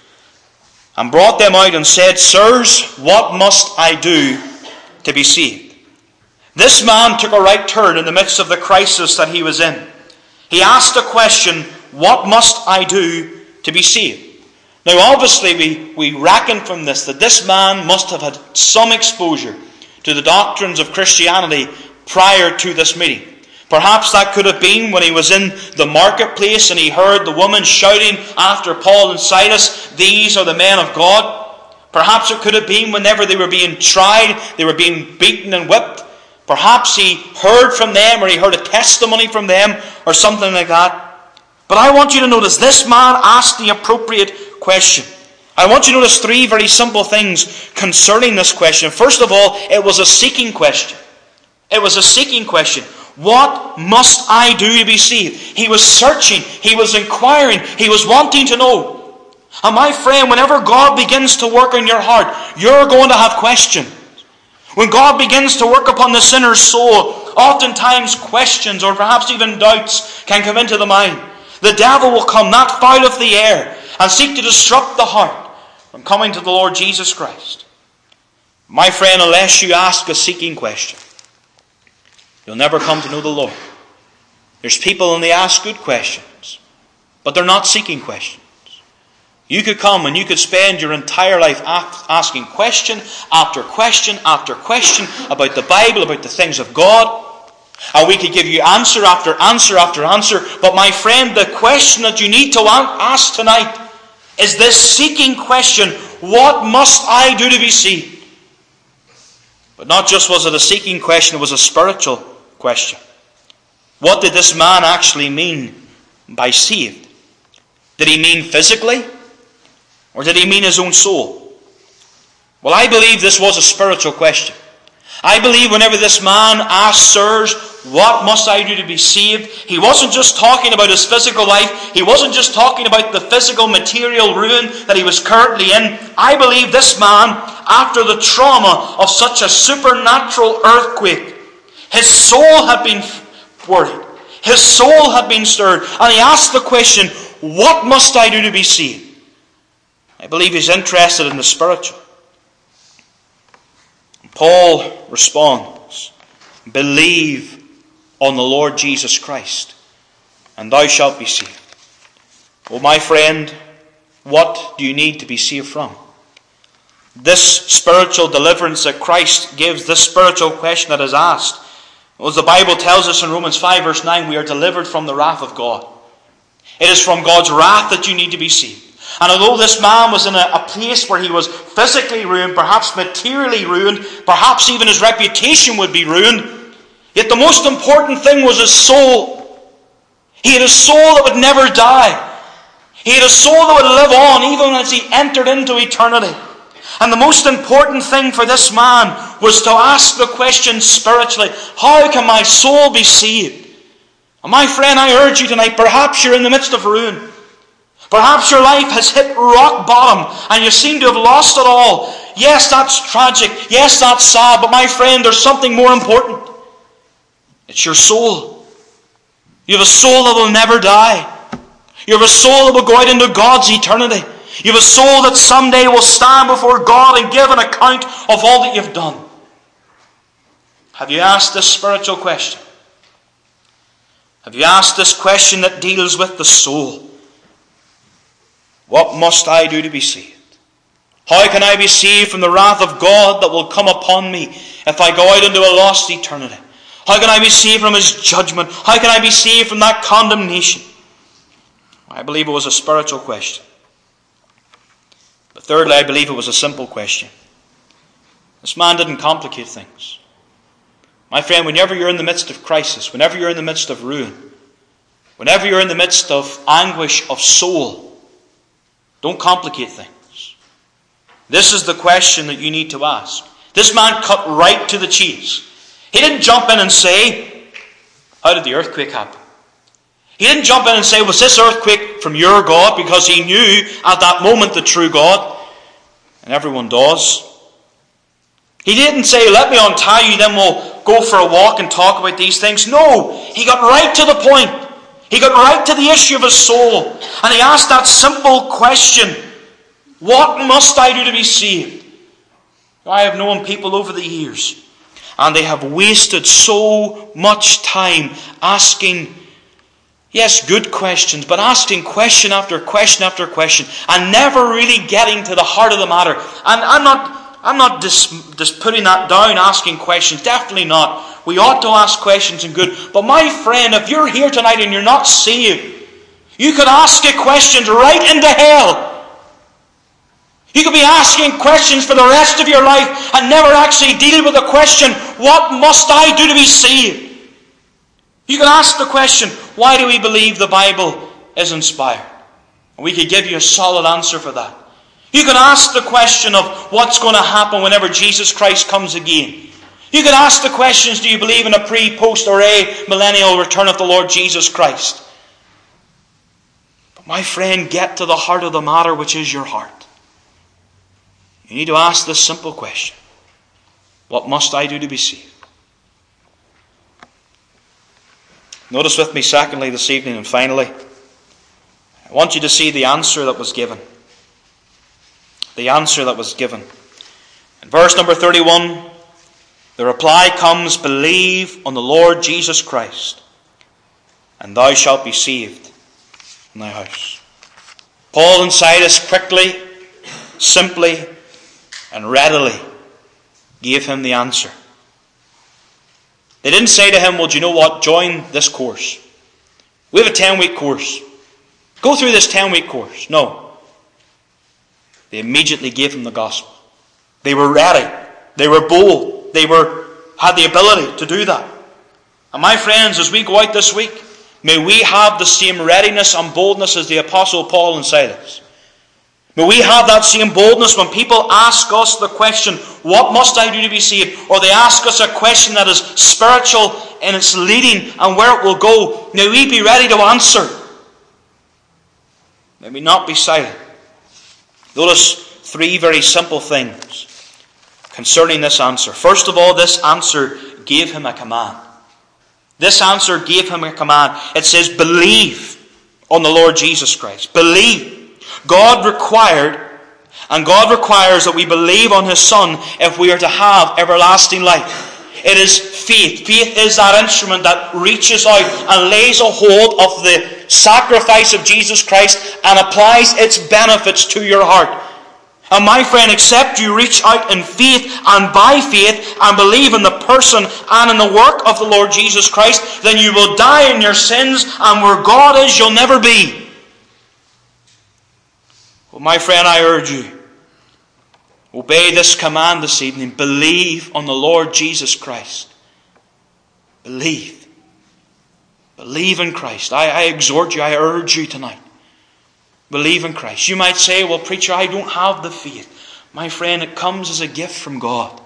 And brought them out and said, Sirs, what must I do to be saved? This man took a right turn in the midst of the crisis that he was in. He asked the question, what must I do to be saved? Now obviously we, we reckon from this that this man must have had some exposure to the doctrines of Christianity prior to this meeting. Perhaps that could have been when he was in the marketplace and he heard the woman shouting after Paul and Silas, these are the men of God. Perhaps it could have been whenever they were being tried, they were being beaten and whipped. Perhaps he heard from them or he heard a testimony from them or something like that. But I want you to notice this man asked the appropriate question. I want you to notice three very simple things concerning this question. First of all, it was a seeking question. It was a seeking question. What must I do to be saved? He was searching. He was inquiring. He was wanting to know. And my friend, whenever God begins to work in your heart, you're going to have questions. When God begins to work upon the sinner's soul, oftentimes questions or perhaps even doubts can come into the mind. The devil will come not foul of the air and seek to disrupt the heart from coming to the Lord Jesus Christ. My friend, unless you ask a seeking question, you'll never come to know the Lord. There's people and they ask good questions, but they're not seeking questions. You could come and you could spend your entire life asking question after question after question about the Bible, about the things of God. And we could give you answer after answer after answer. But my friend, the question that you need to ask tonight is this seeking question, what must I do to be saved? But not just was it a seeking question, it was a spiritual question. What did this man actually mean by saved? Did he mean physically? Or did he mean his own soul? Well, I believe this was a spiritual question. I believe whenever this man asked, Sirs, what must I do to be saved? He wasn't just talking about his physical life. He wasn't just talking about the physical material ruin that he was currently in. I believe this man, after the trauma of such a supernatural earthquake, his soul had been worried. His soul had been stirred. And he asked the question, what must I do to be saved? I believe he's interested in the spiritual. Paul responds, believe on the Lord Jesus Christ, and thou shalt be saved. Oh, my friend, what do you need to be saved from? This spiritual deliverance that Christ gives, this spiritual question that is asked, as the Bible tells us in Romans five verse nine, we are delivered from the wrath of God. It is from God's wrath that you need to be saved. And although this man was in a, a place where he was physically ruined, perhaps materially ruined, perhaps even his reputation would be ruined, yet the most important thing was his soul. He had a soul that would never die. He had a soul that would live on even as he entered into eternity. And the most important thing for this man was to ask the question spiritually, how can my soul be saved? And my friend, I urge you tonight, perhaps you're in the midst of ruin. Perhaps your life has hit rock bottom and you seem to have lost it all. Yes, that's tragic. Yes, that's sad. But my friend, there's something more important. It's your soul. You have a soul that will never die. You have a soul that will go out into God's eternity. You have a soul that someday will stand before God and give an account of all that you've done. Have you asked this spiritual question? Have you asked this question that deals with the soul? What must I do to be saved? How can I be saved from the wrath of God that will come upon me if I go out into a lost eternity? How can I be saved from his judgment? How can I be saved from that condemnation? I believe it was a spiritual question. But thirdly, I believe it was a simple question. This man didn't complicate things. My friend, whenever you're in the midst of crisis, whenever you're in the midst of ruin, whenever you're in the midst of anguish of soul, don't complicate things. This is the question that you need to ask. This man cut right to the chase. He didn't jump in and say, how did the earthquake happen? He didn't jump in and say, was this earthquake from your God? Because he knew at that moment the true God. And everyone does. He didn't say, let me untie you, then we'll go for a walk and talk about these things. No, he got right to the point. He got right to the issue of his soul. And he asked that simple question, what must I do to be saved? I have known people over the years, and they have wasted so much time asking, yes, good questions, but asking question after question after question, and never really getting to the heart of the matter. And I'm not I'm not just, just putting that down, asking questions. Definitely not. We ought to ask questions and good. But my friend, if you're here tonight and you're not saved, you could ask a questions right into hell. You could be asking questions for the rest of your life and never actually deal with the question, what must I do to be saved? You could ask the question, why do we believe the Bible is inspired? And we could give you a solid answer for that. You could ask the question of what's going to happen whenever Jesus Christ comes again. You could ask the questions, do you believe in a pre, post, or a millennial return of the Lord Jesus Christ? But my friend, get to the heart of the matter, which is your heart. You need to ask this simple question. What must I do to be saved? Notice with me secondly this evening and finally, I want you to see the answer that was given. The answer that was given. In verse number thirty-one, the reply comes, believe on the Lord Jesus Christ, and thou shalt be saved in thy house. Paul and Silas quickly, simply, and readily gave him the answer. They didn't say to him, well, do you know what? Join this course. We have a ten-week course. Go through this ten-week course. No. They immediately gave him the gospel. They were ready. They were bold. They were had the ability to do that. And my friends, as we go out this week, may we have the same readiness and boldness as the Apostle Paul and Silas. May we have that same boldness when people ask us the question, what must I do to be saved? Or they ask us a question that is spiritual in its leading and where it will go. May we be ready to answer. May we not be silent. Notice three very simple things concerning this answer. First of all, this answer gave him a command. This answer gave him a command. It says, believe on the Lord Jesus Christ. Believe. God required, and God requires that we believe on His Son if we are to have everlasting life. It is faith. Faith is that instrument that reaches out and lays a hold of the sacrifice of Jesus Christ and applies its benefits to your heart. And my friend, except you reach out in faith and by faith and believe in the person and in the work of the Lord Jesus Christ, then you will die in your sins, and where God is, you'll never be. Well, my friend, I urge you, obey this command this evening. Believe on the Lord Jesus Christ. Believe. Believe in Christ. I, I exhort you, I urge you tonight. Believe in Christ. You might say, well, preacher, I don't have the faith. My friend, it comes as a gift from God.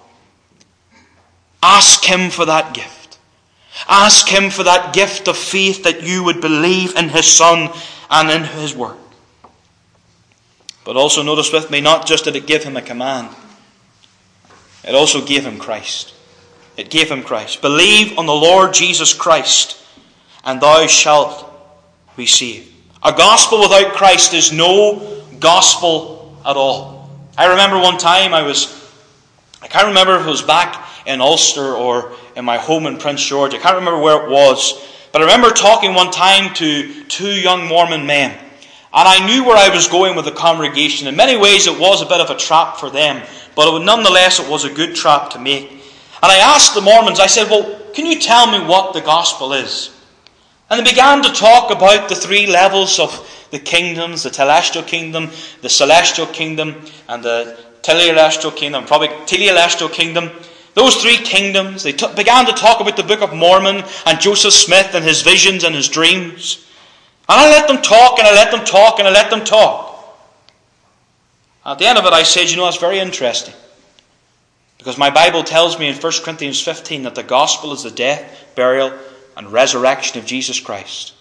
Ask Him for that gift. Ask Him for that gift of faith, that you would believe in His Son and in His work. But also notice with me, not just did it give him a command, it also gave him Christ. It gave him Christ. Believe on the Lord Jesus Christ, and thou shalt be saved. A gospel without Christ is no gospel at all. I remember one time I was, I can't remember if it was back in Ulster or in my home in Prince George. I can't remember where it was. But I remember talking one time to two young Mormon men. And I knew where I was going with the congregation. In many ways it was a bit of a trap for them, but it, nonetheless it was a good trap to make. And I asked the Mormons, I said, well, can you tell me what the gospel is? And they began to talk about the three levels of the kingdoms, the telestial kingdom, the celestial kingdom, and the telecelestial kingdom, probably telecelestial kingdom. Those three kingdoms, they t- began to talk about the Book of Mormon and Joseph Smith and his visions and his dreams. And I let them talk, and I let them talk, and I let them talk. At the end of it, I said, you know, that's very interesting. Because my Bible tells me in First Corinthians fifteen that the gospel is the death, burial, and resurrection of Jesus Christ.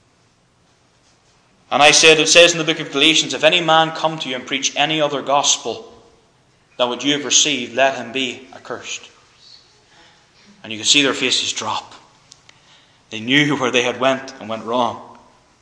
And I said, it says in the book of Galatians, if any man come to you and preach any other gospel than what you have received, let him be accursed. And you could see their faces drop. They knew where they had went and went wrong.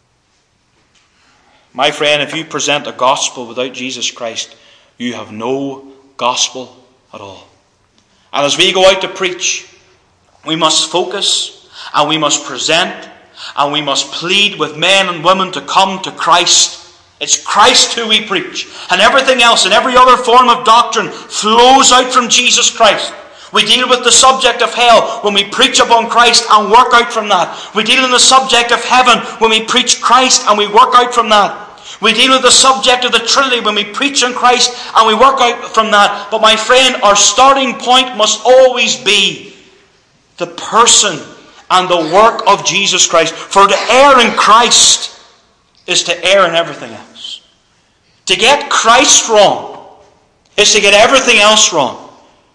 My friend, if you present a gospel without Jesus Christ, you have no gospel at all. And as we go out to preach, we must focus and we must present and we must plead with men and women to come to Christ. It's Christ who we preach. And everything else and every other form of doctrine flows out from Jesus Christ. We deal with the subject of hell when we preach upon Christ and work out from that. We deal in the subject of heaven when we preach Christ and we work out from that. We deal with the subject of the Trinity when we preach on Christ and we work out from that. But my friend, our starting point must always be the person and the work of Jesus Christ. For to err in Christ is to err in everything else. To get Christ wrong is to get everything else wrong.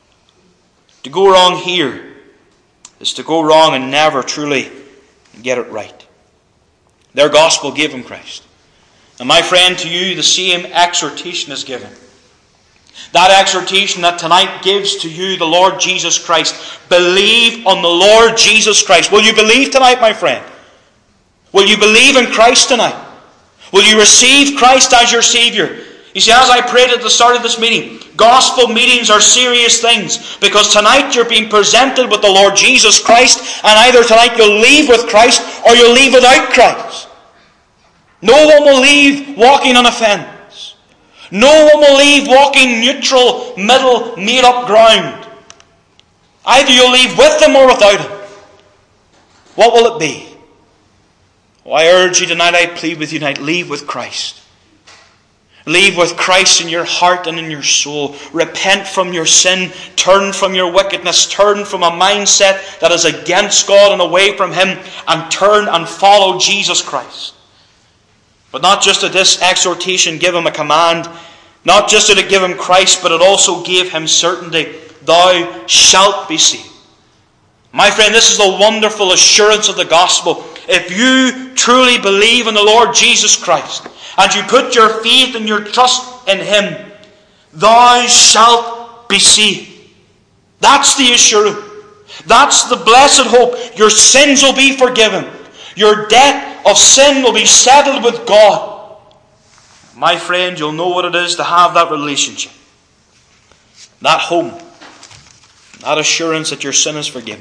To go wrong here is to go wrong and never truly get it right. Their gospel gave them Christ. And my friend, to you the same exhortation is given. That exhortation that tonight gives to you the Lord Jesus Christ. Believe on the Lord Jesus Christ. Will you believe tonight, my friend? Will you believe in Christ tonight? Will you receive Christ as your Savior? You see, as I prayed at the start of this meeting, gospel meetings are serious things. Because tonight you're being presented with the Lord Jesus Christ. And either tonight you'll leave with Christ or you'll leave without Christ. No one will leave walking on a fence. No one will leave walking neutral, middle, made-up ground. Either you'll leave with Him or without Him. What will it be? Oh, I urge you tonight, I plead with you tonight, leave with Christ. Leave with Christ in your heart and in your soul. Repent from your sin. Turn from your wickedness. Turn from a mindset that is against God and away from Him. And turn and follow Jesus Christ. But not just did this exhortation give him a command, not just did it give him Christ, but it also gave him certainty. Thou shalt be saved. My friend, this is the wonderful assurance of the gospel. If you truly believe in the Lord Jesus Christ, and you put your faith and your trust in Him, thou shalt be saved. That's the assurance. That's the blessed hope. Your sins will be forgiven. Your debt of sin will be settled with God. My friend, you'll know what it is to have that relationship. That home. That assurance that your sin is forgiven.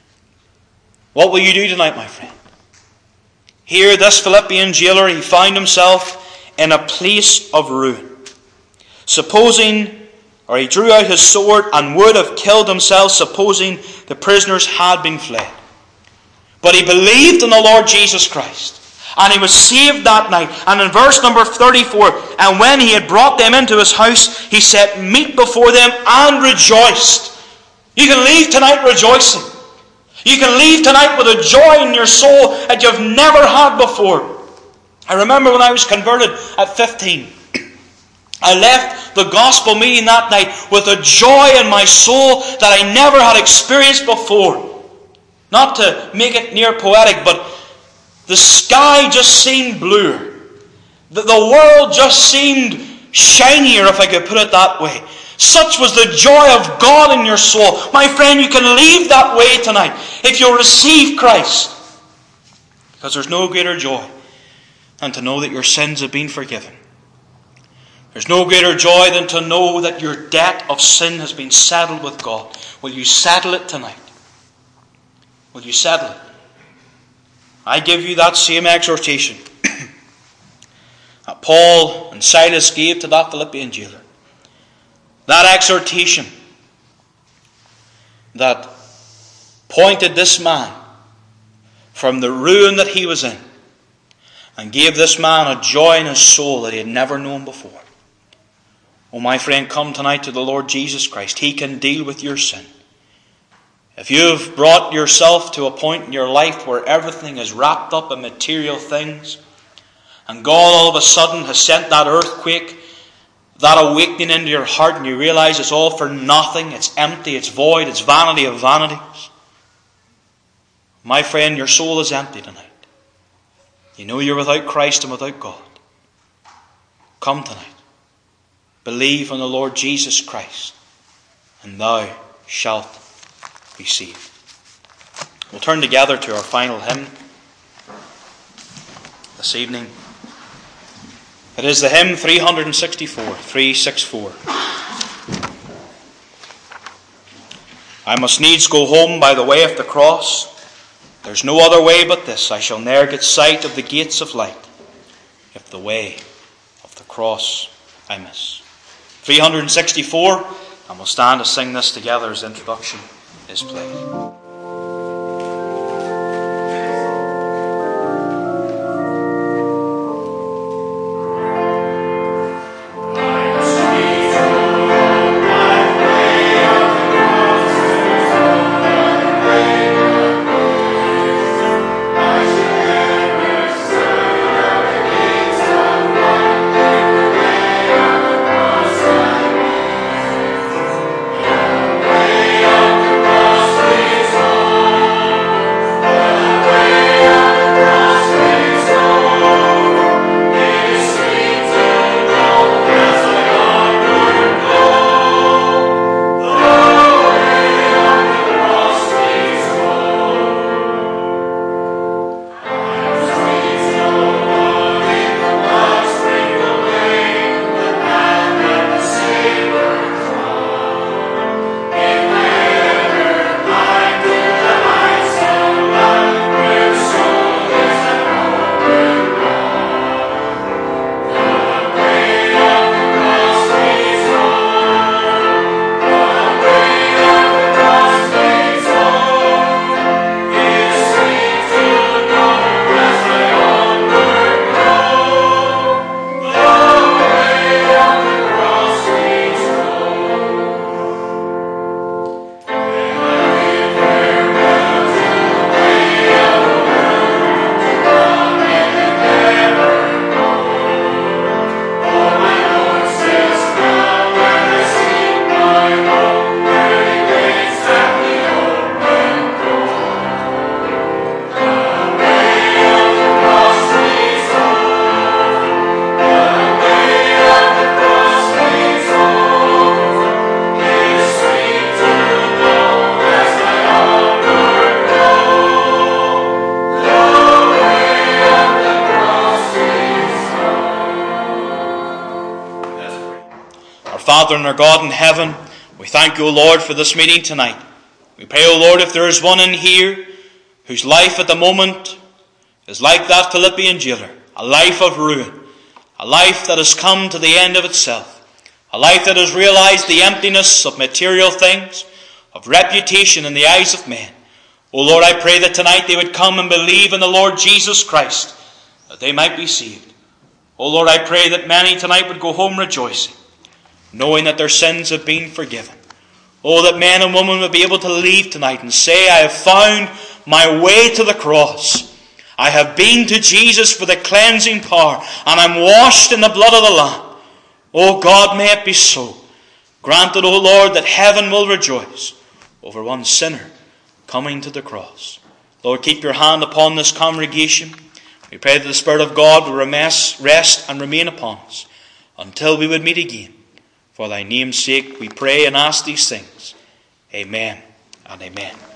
What will you do tonight, my friend? Here, this Philippian jailer, he found himself in a place of ruin. Supposing, or he drew out his sword and would have killed himself, supposing the prisoners had been fled. But he believed in the Lord Jesus Christ. And he was saved that night. And in verse number thirty-four, and when he had brought them into his house, he set meat before them and rejoiced. You can leave tonight rejoicing. You can leave tonight with a joy in your soul that you've never had before. I remember when I was converted at fifteen. I left the gospel meeting that night with a joy in my soul that I never had experienced before. Not to make it near poetic, but the sky just seemed bluer. The, the world just seemed shinier, if I could put it that way. Such was the joy of God in your soul. My friend, you can leave that way tonight if you receive Christ. Because there's no greater joy than to know that your sins have been forgiven. There's no greater joy than to know that your debt of sin has been settled with God. Will you settle it tonight? Will you settle it? I give you that same exhortation that Paul and Silas gave to that Philippian jailer. That exhortation that pointed this man from the ruin that he was in and gave this man a joy in his soul that he had never known before. Oh, my friend, come tonight to the Lord Jesus Christ. He can deal with your sin. If you've brought yourself to a point in your life where everything is wrapped up in material things, and God all of a sudden has sent that earthquake, that awakening into your heart, and you realize it's all for nothing, it's empty, it's void, it's vanity of vanities. My friend, your soul is empty tonight. You know you're without Christ and without God. Come tonight. Believe on the Lord Jesus Christ, and thou shalt be saved. We'll turn together to our final hymn this evening. It is the hymn three sixty-four, three sixty-four. I must needs go home by the way of the cross. There's no other way but this. I shall ne'er get sight of the gates of light if the way of the cross I miss. three sixty-four, and we'll stand to sing this together as introduction is played. Father and our God in heaven, we thank you, O Lord, for this meeting tonight. We pray, O Lord, if there is one in here whose life at the moment is like that Philippian jailer, a life of ruin, a life that has come to the end of itself, a life that has realized the emptiness of material things, of reputation in the eyes of men. O Lord, I pray that tonight they would come and believe in the Lord Jesus Christ, that they might be saved. O Lord, I pray that many tonight would go home rejoicing, knowing that their sins have been forgiven. Oh, that men and women would be able to leave tonight and say, I have found my way to the cross. I have been to Jesus for the cleansing power, and I'm washed in the blood of the Lamb. Oh God, may it be so. Grant it, O Lord, that heaven will rejoice over one sinner coming to the cross. Lord, keep your hand upon this congregation. We pray that the Spirit of God will rest and remain upon us until we would meet again. For thy name's sake we pray and ask these things. Amen and amen.